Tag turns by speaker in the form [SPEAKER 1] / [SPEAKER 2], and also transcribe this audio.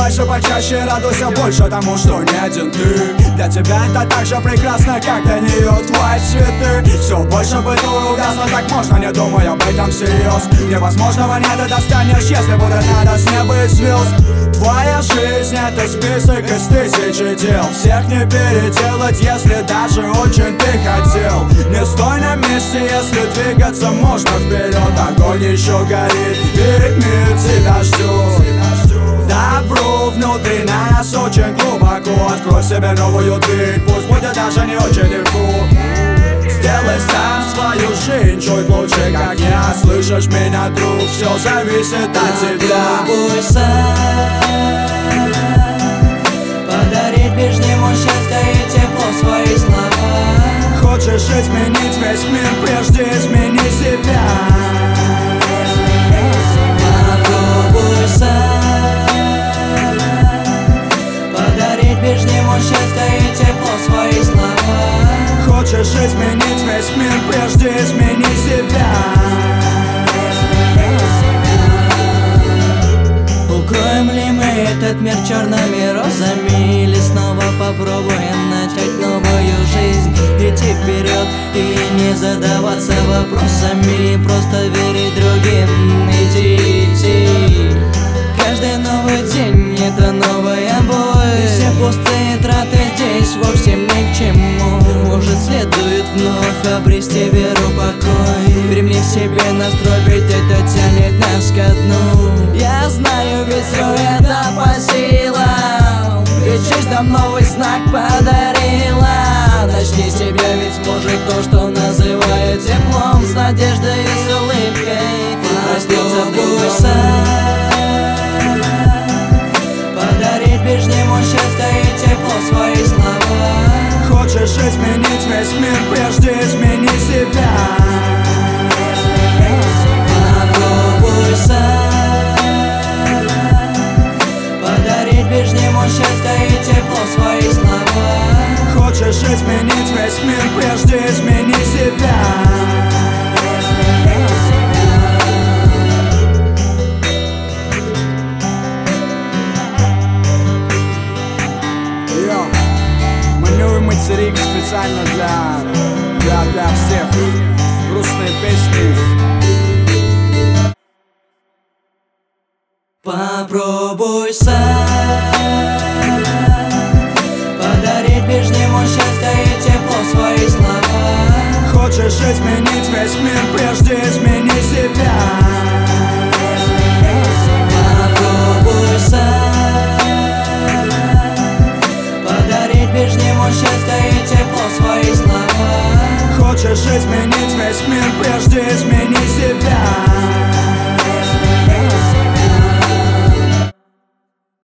[SPEAKER 1] дальше, почаще радуйся больше тому, что не один ты. Для тебя это так же прекрасно, как для нее твои цветы. Все больше бытую угаснуть, так можно, не думай об этом всерьез. Невозможного не ты достанешь, если будет надо с неба и звезд. Твоя жизнь это список из тысячи дел. Всех не переделать, если даже очень ты хотел. Не стой на месте, если двигаться можно вперед. Огонь еще горит, и мир тебя ждет. Добро внутри нас очень глубоко. Открой себе новую дверь, пусть будет даже не очень легко. Сделай сам свою жизнь чуть лучше, как я. Слышишь меня, друг, все зависит от тебя.
[SPEAKER 2] Попробуй сам подарить ближнему счастье и тепло свои слова.
[SPEAKER 1] Хочешь изменить весь мир, прежде измени себя.
[SPEAKER 2] Попробуй сам подарить ближнему счастье и тепло свои слова.
[SPEAKER 1] Хочешь изменить весь мир, прежде измени себя.
[SPEAKER 2] Укроем ли мы этот мир черными розами, или снова попробуем начать новую жизнь? Идти вперед и не задаваться вопросами, просто верить другим, идти. Каждый новый день это новая боль, и все пустые траты здесь вовсе ни к чему. Может, следует вновь обрести веру, покой, примни в себе настрой, ведь это тянет нас ко дну. Я знаю, ведь все это по силам, ведь жизнь нам новый знак подарила. Начни себя, ведь может то, что называют теплом, с надеждой и с улыбкой проснется вдруг сам. Подарить ближнему счастье и тепло свои слова.
[SPEAKER 1] Хочешь изменить весь мир, прежде измени себя.
[SPEAKER 2] Попробуй сам подарить ближнему счастье и тепло свои слова.
[SPEAKER 1] Хочешь изменить весь мир, прежде измени себя. Материк специально для всех. Грустные песни.
[SPEAKER 2] Попробуй сам подарить ближнему счастье и тепло свои слова.
[SPEAKER 1] Хочешь изменить весь мир, прежде измени себя.
[SPEAKER 2] Попробуй сам подарить ближнему счастье и тепло свои слова.
[SPEAKER 1] Хочешь изменить весь мир, прежде измени